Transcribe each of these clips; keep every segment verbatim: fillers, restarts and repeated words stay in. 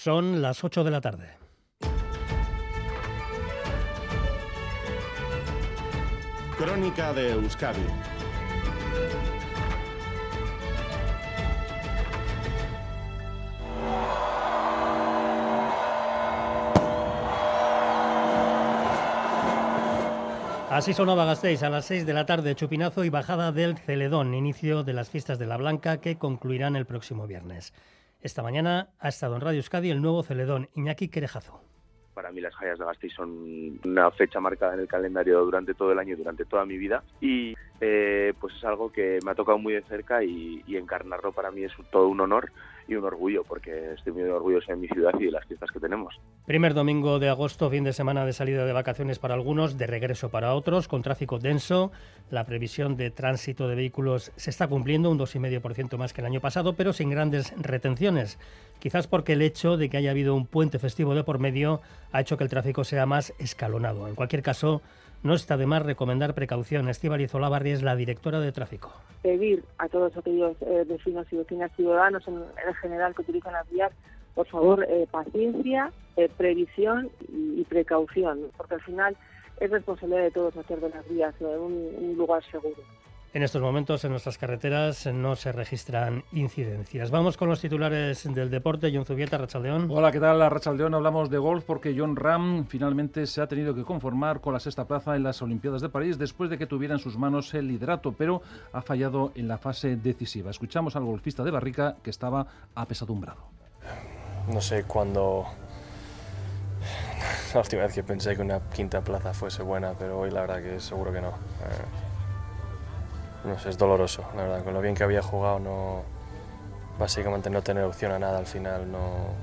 Son las ocho de la tarde. Crónica de Euskadi. Así sonaba Gasteiz a las seis de la tarde, chupinazo y bajada del Celedón, inicio de las fiestas de la Blanca que concluirán el próximo viernes. Esta mañana ha estado en Radio Euskadi el nuevo Celedón, Iñaki Querejazo. Para mí las Fallas de Gasteiz son una fecha marcada en el calendario durante todo el año y durante toda mi vida y eh, pues es algo que me ha tocado muy de cerca y, y encarnarlo para mí es todo un honor y un orgullo porque estoy muy orgulloso de mi ciudad y de las fiestas que tenemos. Primer domingo de agosto, fin de semana de salida de vacaciones para algunos, de regreso para otros, con tráfico denso. La previsión de tránsito de vehículos se está cumpliendo, un dos coma cinco por ciento más que el año pasado, pero sin grandes retenciones. Quizás porque el hecho de que haya habido un puente festivo de por medio ha hecho que el tráfico sea más escalonado. En cualquier caso, no está de más recomendar precaución. Estíbaliz Olavarri es la directora de tráfico. Pedir a todos aquellos eh, vecinos y vecinas ciudadanos en, en general que utilizan las vías, por favor, eh, paciencia, eh, previsión y, y precaución, porque al final es responsabilidad de todos hacer de las vías eh, un, un lugar seguro. En estos momentos en nuestras carreteras no se registran incidencias. Vamos con los titulares del deporte. Jon Zubieta, Arratsaldeon. Hola, ¿qué tal? Arratsaldeon. Hablamos de golf porque Jon Rahm finalmente se ha tenido que conformar con la sexta plaza en las Olimpiadas de París después de que tuviera en sus manos el liderato, pero ha fallado en la fase decisiva. Escuchamos al golfista de Barrica que estaba apesadumbrado. No sé cuándo... La última vez que pensé que una quinta plaza fuese buena, pero hoy la verdad que seguro que no. Eh... No sé, es doloroso, la verdad. Con lo bien que había jugado, no, básicamente no tener opción a nada al final, no...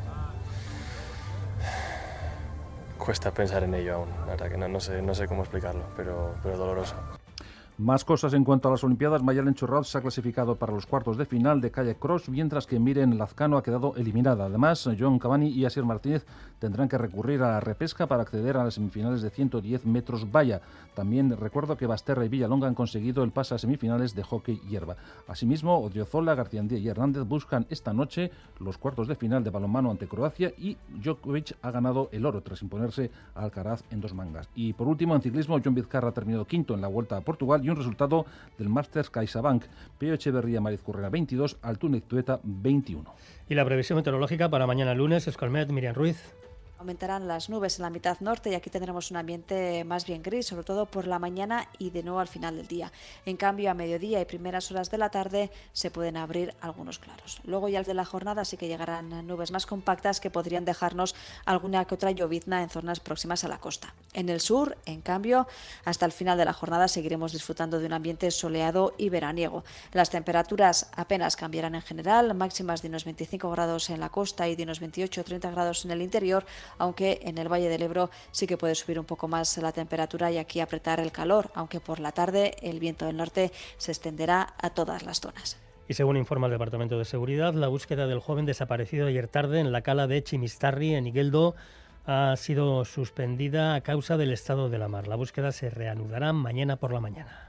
Cuesta pensar en ello aún, la verdad que no, no sé, no sé cómo explicarlo, pero, pero doloroso. Más cosas en cuanto a las Olimpiadas. Mayalen Chorral se ha clasificado para los cuartos de final de kayak cross, mientras que Miren Lazcano ha quedado eliminada. Además, John Cavani y Asier Martínez tendrán que recurrir a la repesca para acceder a las semifinales de ciento diez metros valla. También recuerdo que Basterra y Villalonga han conseguido el pase a semifinales de hockey hierba. Asimismo, Odriozola, Garciandía y Hernández buscan esta noche los cuartos de final de balonmano ante Croacia y Djokovic ha ganado el oro tras imponerse a Alcaraz en dos mangas. Y por último, en ciclismo, John Vizcarra ha terminado quinto en la Vuelta a Portugal y un resultado del Masters CaixaBank. Pío Echeverría, Mariz Currena veintidós, Altuna Tueta veintiuno. Y la previsión meteorológica para mañana lunes, Escolmet, Miriam Ruiz. Aumentarán las nubes en la mitad norte y aquí tendremos un ambiente más bien gris, sobre todo por la mañana y de nuevo al final del día. En cambio, a mediodía y primeras horas de la tarde se pueden abrir algunos claros. Luego ya al de la jornada sí que llegarán nubes más compactas que podrían dejarnos alguna que otra llovizna en zonas próximas a la costa. En el sur, en cambio, hasta el final de la jornada seguiremos disfrutando de un ambiente soleado y veraniego. Las temperaturas apenas cambiarán en general, máximas de unos veinticinco grados en la costa y de unos veintiocho a treinta grados en el interior, aunque en el Valle del Ebro sí que puede subir un poco más la temperatura y aquí apretar el calor, aunque por la tarde el viento del norte se extenderá a todas las zonas. Y según informa el Departamento de Seguridad, la búsqueda del joven desaparecido ayer tarde en la cala de Chimistarri, en Igueldo, ha sido suspendida a causa del estado de la mar. La búsqueda se reanudará mañana por la mañana.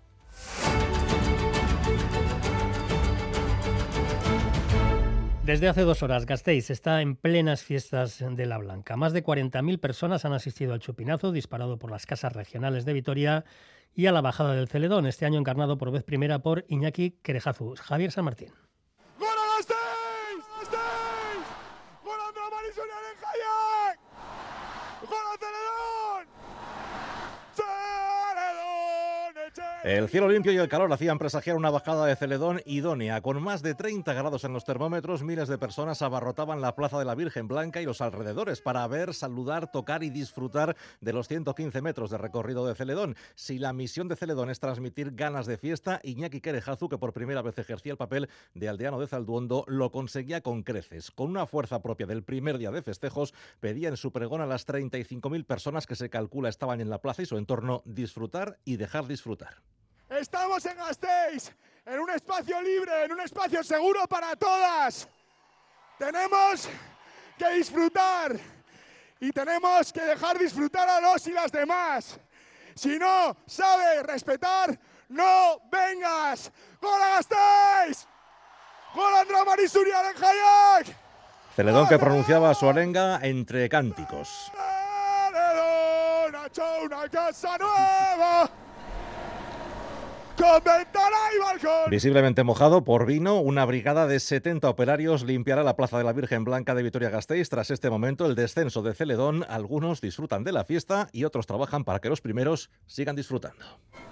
Desde hace dos horas, Gasteiz está en plenas fiestas de la Blanca. Más de cuarenta mil personas han asistido al chupinazo disparado por las casas regionales de Vitoria y a la bajada del Celedón, este año encarnado por vez primera por Iñaki Querejazo. Javier San Martín. ¡Gol a Gasteiz! ¡Gasteiz! ¡Gol a Andrea Marisonian en kayak! ¡Gol a Celedón! El cielo limpio y el calor hacían presagiar una bajada de Celedón idónea. Con más de treinta grados en los termómetros, miles de personas abarrotaban la Plaza de la Virgen Blanca y los alrededores para ver, saludar, tocar y disfrutar de los ciento quince metros de recorrido de Celedón. Si la misión de Celedón es transmitir ganas de fiesta, Iñaki Querejazo, que por primera vez ejercía el papel de aldeano de Zalduondo, lo conseguía con creces. Con una fuerza propia del primer día de festejos, pedía en su pregón a las treinta y cinco mil personas que se calcula estaban en la plaza y su entorno disfrutar y dejar disfrutar. Estamos en Gasteiz, en un espacio libre, en un espacio seguro para todas. Tenemos que disfrutar y tenemos que dejar disfrutar a los y las demás. Si no sabes respetar, no vengas. ¡Gol a Gasteiz! ¡Gol a Andrea Marisurian en kayak! Celedón que pronunciaba su arenga entre cánticos. Celedón ha hecho una casa nueva, con ventana y balcón. Visiblemente mojado por vino, una brigada de setenta operarios limpiará la Plaza de la Virgen Blanca de Vitoria-Gasteiz. Tras este momento, el descenso de Celedón, algunos disfrutan de la fiesta y otros trabajan para que los primeros sigan disfrutando.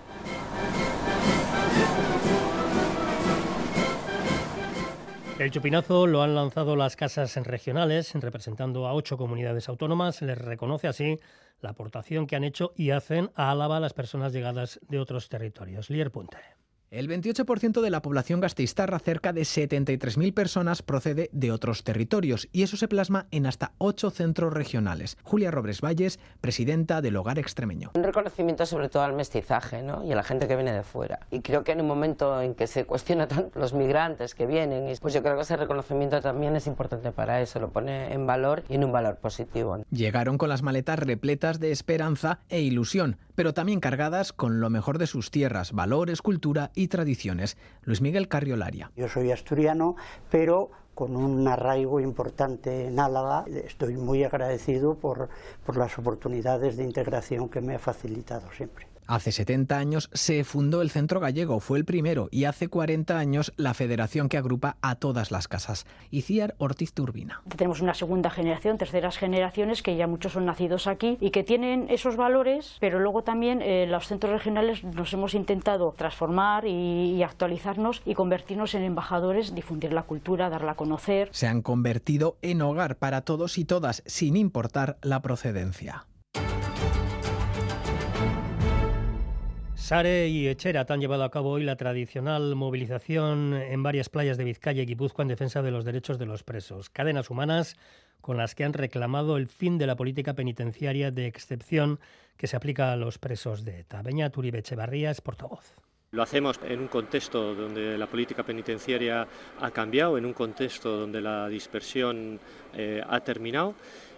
El chupinazo lo han lanzado las casas regionales, representando a ocho comunidades autónomas. Se les reconoce así la aportación que han hecho y hacen a Álava las personas llegadas de otros territorios. Lier Punte. El veintiocho por ciento de la población gasteiztarra, cerca de setenta y tres mil personas, procede de otros territorios y eso se plasma en hasta ocho centros regionales. Julia Robres Valles, presidenta del Hogar Extremeño. Un reconocimiento sobre todo al mestizaje, ¿no? Y a la gente que viene de fuera. Y creo que en un momento en que se cuestiona tanto los migrantes que vienen, pues yo creo que ese reconocimiento también es importante para eso, lo pone en valor y en un valor positivo. Llegaron con las maletas repletas de esperanza e ilusión, pero también cargadas con lo mejor de sus tierras, valores, cultura y tradiciones. Luis Miguel Carriolaria. Yo soy asturiano, pero con un arraigo importante en Álava. Estoy muy agradecido por, por las oportunidades de integración que me ha facilitado siempre. Hace setenta años se fundó el Centro Gallego, fue el primero, y hace cuarenta años la federación que agrupa a todas las casas. Iciar Ortiz Turbina. Tenemos una segunda generación, terceras generaciones, que ya muchos son nacidos aquí y que tienen esos valores, pero luego también eh, los centros regionales nos hemos intentado transformar y, y actualizarnos y convertirnos en embajadores, difundir la cultura, darla a conocer. Se han convertido en hogar para todos y todas, sin importar la procedencia. Sare y Etxerat han llevado a cabo hoy la tradicional movilización en varias playas de Vizcaya y Guipúzcoa en defensa de los derechos de los presos. Cadenas humanas con las que han reclamado el fin de la política penitenciaria de excepción que se aplica a los presos de ETA. Beñat Uribe Etxebarria es portavoz. Lo hacemos en un contexto donde la política penitenciaria ha cambiado, en un contexto donde la dispersión eh, ha terminado.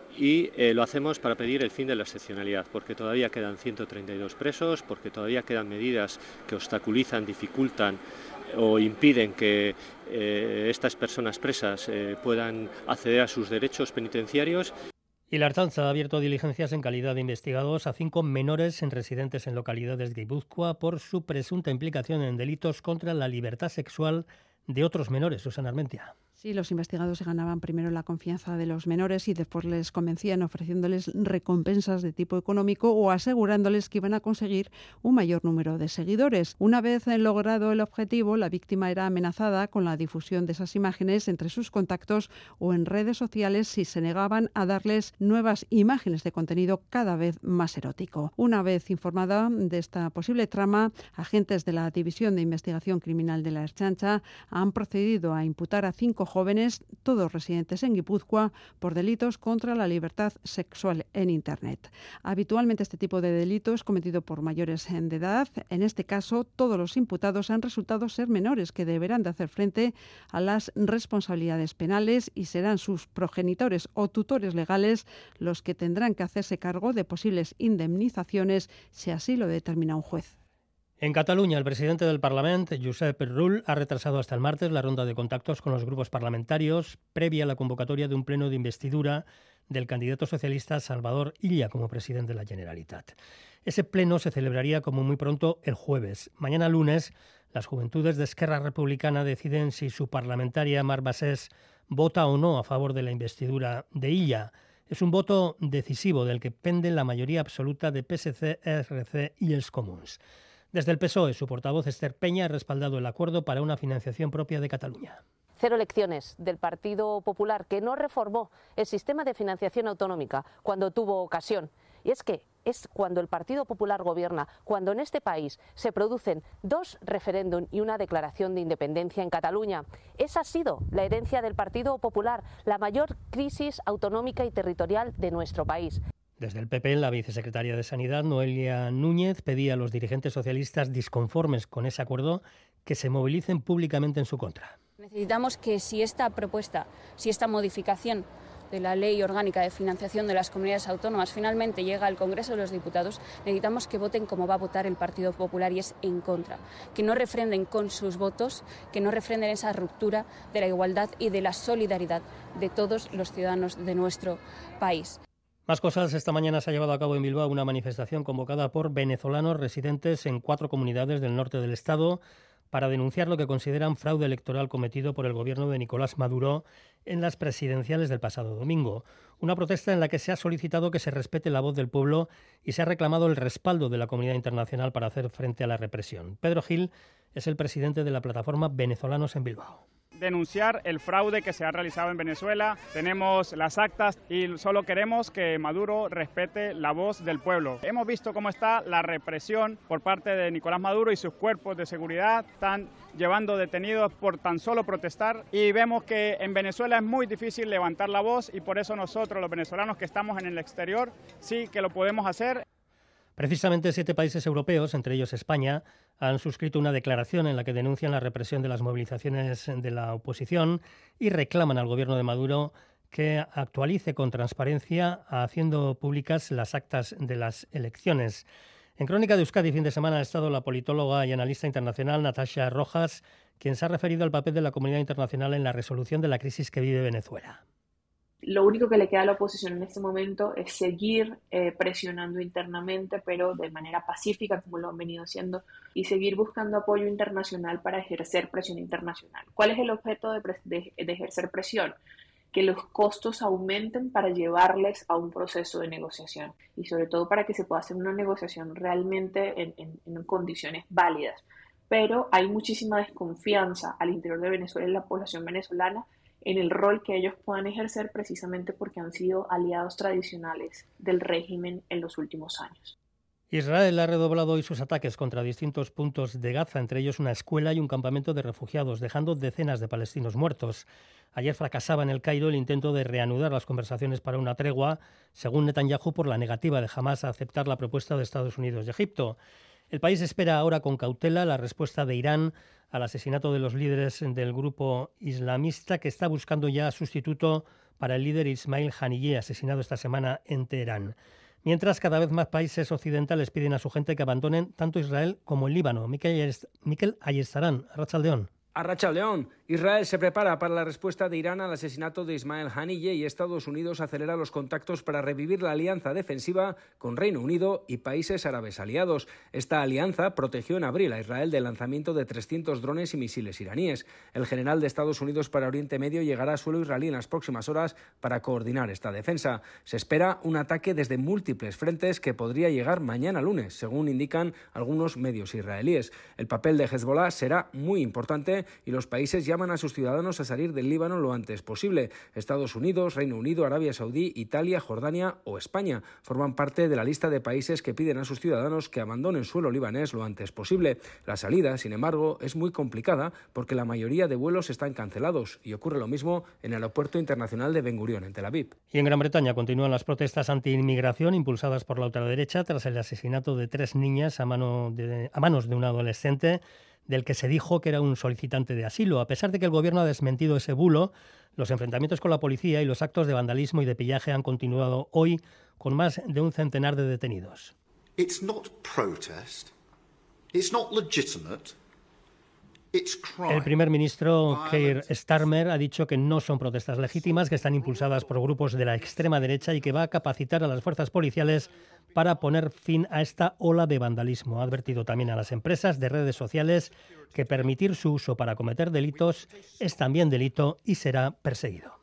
Y eh, lo hacemos para pedir el fin de la excepcionalidad, porque todavía quedan ciento treinta y dos presos, porque todavía quedan medidas que obstaculizan, dificultan o impiden que eh, estas personas presas eh, puedan acceder a sus derechos penitenciarios. Y la Ertzaintza ha abierto diligencias en calidad de investigados a cinco menores residentes en localidades de Guipúzcoa por su presunta implicación en delitos contra la libertad sexual de otros menores. Susana Armentia. Sí, los investigados se ganaban primero la confianza de los menores y después les convencían ofreciéndoles recompensas de tipo económico o asegurándoles que iban a conseguir un mayor número de seguidores. Una vez logrado el objetivo, la víctima era amenazada con la difusión de esas imágenes entre sus contactos o en redes sociales si se negaban a darles nuevas imágenes de contenido cada vez más erótico. Una vez informada de esta posible trama, agentes de la División de Investigación Criminal de la Ertzaintza han procedido a imputar a cinco jóvenes, todos residentes en Guipúzcoa, por delitos contra la libertad sexual en Internet. Habitualmente este tipo de delito es cometido por mayores de edad. En este caso, todos los imputados han resultado ser menores que deberán de hacer frente a las responsabilidades penales y serán sus progenitores o tutores legales los que tendrán que hacerse cargo de posibles indemnizaciones si así lo determina un juez. En Cataluña, el presidente del Parlamento, Josep Rull, ha retrasado hasta el martes la ronda de contactos con los grupos parlamentarios previa a la convocatoria de un pleno de investidura del candidato socialista Salvador Illa como presidente de la Generalitat. Ese pleno se celebraría como muy pronto el jueves. Mañana lunes, las juventudes de Esquerra Republicana deciden si su parlamentaria Mar Bassés vota o no a favor de la investidura de Illa. Es un voto decisivo del que pende la mayoría absoluta de P S C, E R C y els Comuns. Desde el P S O E, su portavoz Esther Peña ha respaldado el acuerdo para una financiación propia de Cataluña. Cero lecciones del Partido Popular, que no reformó el sistema de financiación autonómica cuando tuvo ocasión. Y es que es cuando el Partido Popular gobierna, cuando en este país se producen dos referéndum y una declaración de independencia en Cataluña. Esa ha sido la herencia del Partido Popular, la mayor crisis autonómica y territorial de nuestro país. Desde el P P, la vicesecretaria de Sanidad, Noelia Núñez, pedía a los dirigentes socialistas disconformes con ese acuerdo que se movilicen públicamente en su contra. Necesitamos que si esta propuesta, si esta modificación de la Ley Orgánica de Financiación de las Comunidades Autónomas finalmente llega al Congreso de los Diputados, necesitamos que voten como va a votar el Partido Popular, y es en contra. Que no refrenden con sus votos, que no refrenden esa ruptura de la igualdad y de la solidaridad de todos los ciudadanos de nuestro país. Más cosas. Esta mañana se ha llevado a cabo en Bilbao una manifestación convocada por venezolanos residentes en cuatro comunidades del norte del estado para denunciar lo que consideran fraude electoral cometido por el gobierno de Nicolás Maduro en las presidenciales del pasado domingo. Una protesta en la que se ha solicitado que se respete la voz del pueblo y se ha reclamado el respaldo de la comunidad internacional para hacer frente a la represión. Pedro Gil es el presidente de la plataforma Venezolanos en Bilbao. Denunciar el fraude que se ha realizado en Venezuela. Tenemos las actas y solo queremos que Maduro respete la voz del pueblo. Hemos visto cómo está la represión por parte de Nicolás Maduro y sus cuerpos de seguridad. Están llevando detenidos por tan solo protestar y vemos que en Venezuela es muy difícil levantar la voz y por eso nosotros, los venezolanos que estamos en el exterior, sí que lo podemos hacer. Precisamente siete países europeos, entre ellos España, han suscrito una declaración en la que denuncian la represión de las movilizaciones de la oposición y reclaman al gobierno de Maduro que actualice con transparencia haciendo públicas las actas de las elecciones. En Crónica de Euskadi fin de semana ha estado la politóloga y analista internacional Natasha Rojas, quien se ha referido al papel de la comunidad internacional en la resolución de la crisis que vive Venezuela. Lo único que le queda a la oposición en este momento es seguir eh, presionando internamente, pero de manera pacífica, como lo han venido haciendo, y seguir buscando apoyo internacional para ejercer presión internacional. ¿Cuál es el objeto de, de, de ejercer presión? Que los costos aumenten para llevarles a un proceso de negociación y sobre todo para que se pueda hacer una negociación realmente en, en, en condiciones válidas. Pero hay muchísima desconfianza al interior de Venezuela y la población venezolana en el rol que ellos puedan ejercer precisamente porque han sido aliados tradicionales del régimen en los últimos años. Israel ha redoblado hoy sus ataques contra distintos puntos de Gaza, entre ellos una escuela y un campamento de refugiados, dejando decenas de palestinos muertos. Ayer fracasaba en el Cairo el intento de reanudar las conversaciones para una tregua, según Netanyahu, por la negativa de Hamás a aceptar la propuesta de Estados Unidos y Egipto. El país espera ahora con cautela la respuesta de Irán al asesinato de los líderes del grupo islamista que está buscando ya sustituto para el líder Ismail Haniyeh, asesinado esta semana en Teherán. Mientras, cada vez más países occidentales piden a su gente que abandonen tanto Israel como el Líbano. Mikel Ayestarán, Arratsaldeón. Arratsaldeón. Israel se prepara para la respuesta de Irán al asesinato de Ismail Haniyeh y Estados Unidos acelera los contactos para revivir la alianza defensiva con Reino Unido y países árabes aliados. Esta alianza protegió en abril a Israel del lanzamiento de trescientos drones y misiles iraníes. El general de Estados Unidos para Oriente Medio llegará a suelo israelí en las próximas horas para coordinar esta defensa. Se espera un ataque desde múltiples frentes que podría llegar mañana lunes, según indican algunos medios israelíes. El papel de Hezbollah será muy importante y los países llaman a sus ciudadanos a salir del Líbano lo antes posible. Estados Unidos, Reino Unido, Arabia Saudí, Italia, Jordania o España forman parte de la lista de países que piden a sus ciudadanos que abandonen suelo libanés lo antes posible. La salida, sin embargo, es muy complicada porque la mayoría de vuelos están cancelados y ocurre lo mismo en el Aeropuerto Internacional de Ben Gurión, en Tel Aviv. Y en Gran Bretaña continúan las protestas anti-inmigración impulsadas por la ultraderecha tras el asesinato de tres niñas a, mano de, a manos de un adolescente del que se dijo que era un solicitante de asilo. A pesar de que el gobierno ha desmentido ese bulo, los enfrentamientos con la policía y los actos de vandalismo y de pillaje han continuado hoy con más de un centenar de detenidos. It's not protest. It's not legitimate. El primer ministro Keir Starmer ha dicho que no son protestas legítimas, que están impulsadas por grupos de la extrema derecha y que va a capacitar a las fuerzas policiales para poner fin a esta ola de vandalismo. Ha advertido también a las empresas de redes sociales que permitir su uso para cometer delitos es también delito y será perseguido.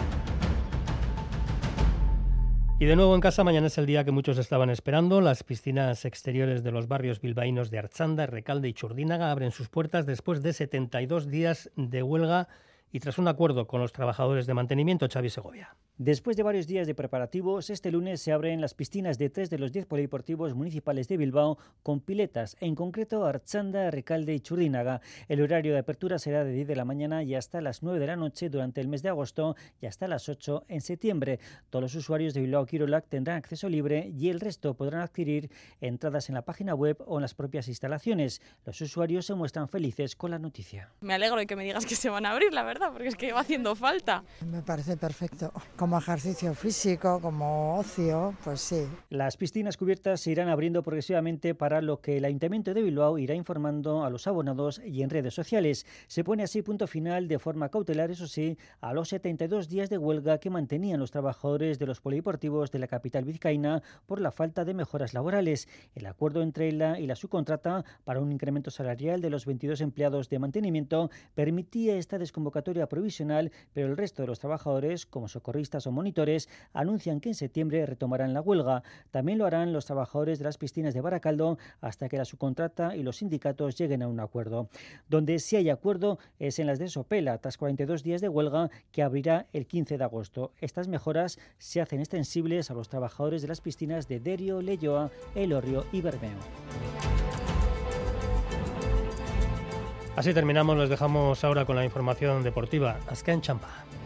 Y de nuevo en casa, mañana es el día que muchos estaban esperando. Las piscinas exteriores de los barrios bilbaínos de Artxanda, Recalde y Churdínaga abren sus puertas después de setenta y dos días de huelga y tras un acuerdo con los trabajadores de mantenimiento. Xavi Segovia. Después de varios días de preparativos, este lunes se abren las piscinas de tres de los diez polideportivos municipales de Bilbao con piletas, en concreto Artxanda, Recalde y Churdínaga. El horario de apertura será de diez de la mañana y hasta las nueve de la noche durante el mes de agosto y hasta las ocho en septiembre. Todos los usuarios de Bilbao Kirolak tendrán acceso libre y el resto podrán adquirir entradas en la página web o en las propias instalaciones. Los usuarios se muestran felices con la noticia. Me alegro de que me digas que se van a abrir, la verdad. nada, porque es que va haciendo falta. Me parece perfecto. Como ejercicio físico, como ocio, pues sí. Las piscinas cubiertas se irán abriendo progresivamente, para lo que el Ayuntamiento de Bilbao irá informando a los abonados y en redes sociales. Se pone así punto final, de forma cautelar, eso sí, a los setenta y dos días de huelga que mantenían los trabajadores de los polideportivos de la capital vizcaína por la falta de mejoras laborales. El acuerdo entre ela y la subcontrata para un incremento salarial de los veintidós empleados de mantenimiento permitía esta desconvocatoria provisional, pero el resto de los trabajadores, como socorristas o monitores, anuncian que en septiembre retomarán la huelga. También lo harán los trabajadores de las piscinas de Baracaldo hasta que la subcontrata y los sindicatos lleguen a un acuerdo. Donde sí hay acuerdo es en las de Sopela, tras cuarenta y dos días de huelga, que abrirá el quince de agosto. Estas mejoras se hacen extensibles a los trabajadores de las piscinas de Derio, Leioa, Elorrio y Bermeo. Así terminamos, les dejamos ahora con la información deportiva. Azken Champa.